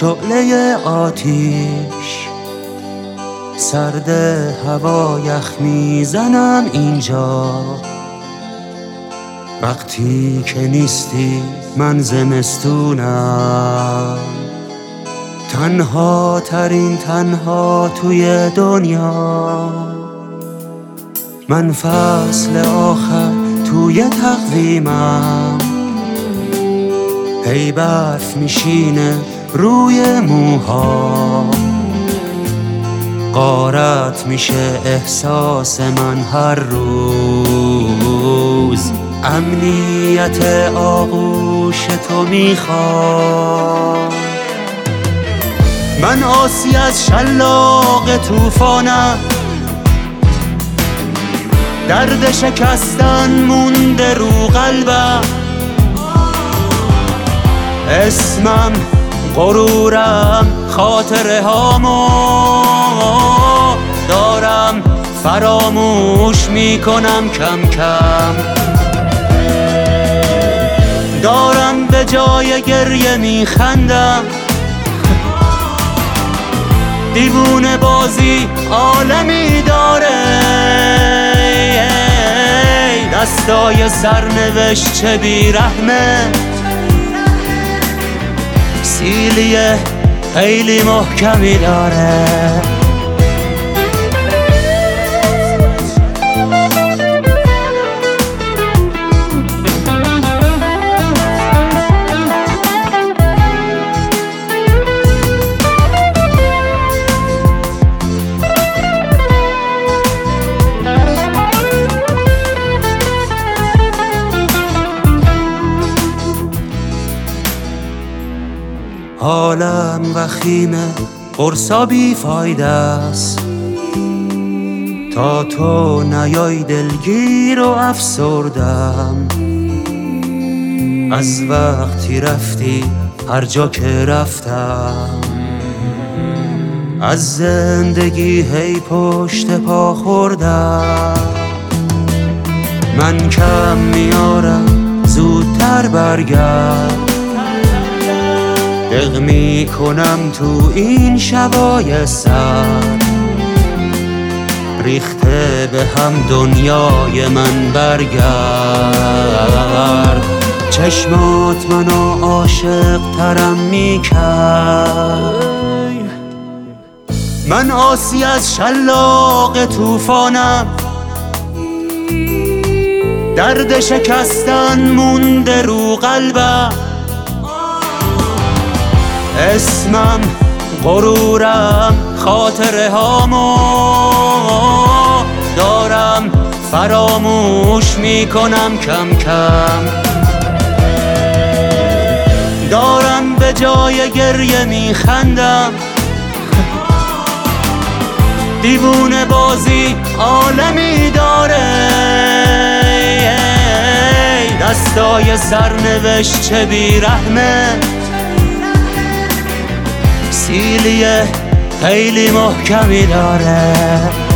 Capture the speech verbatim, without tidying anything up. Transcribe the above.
شعله آتیش، سرد هوا یخ میزنم اینجا. وقتی که نیستی من زمستونم، تنها ترین تنها توی دنیا. من فصل آخر توی تقویمم، هی برف میشینه روی موها. غارت میشه احساس من هر روز، امنیت آغوش تو میخوام. من آسی از شلاق توفانم، درد شکستن مونده رو قلبم. اسمم غرورم، خاطره هامو دارم فراموش میکنم کم کم. دارم به جای گریه میخندم، دیوونه بازی عالمی داره. دستای سرنوشت چه بیرحمه، سیلیه خیلی محکمی داره. حالم وخیمه، قرصا بی فایده است. تا تو نیای دلگیر و افسردم. از وقتی رفتی هر جا که رفتم، از زندگی هی پشت پا خوردم. من کم میارم زودتر برگرد، دق می کنم تو این شبای سرد. ریخته به هم دنیای من، برگرد. چشمات منو عاشق ترم می کرد. من آسی از شلاق توفانم، درد شکستن مونده رو قلبم. اسمم غرورم، خاطره هامو دارم فراموش میکنم کم کم. دارم به جای گریه میخندم، دیوونه بازی عالمی داره. دستای سرنوشت چه بیرحمه، سیلیه خیلی محکمی داره.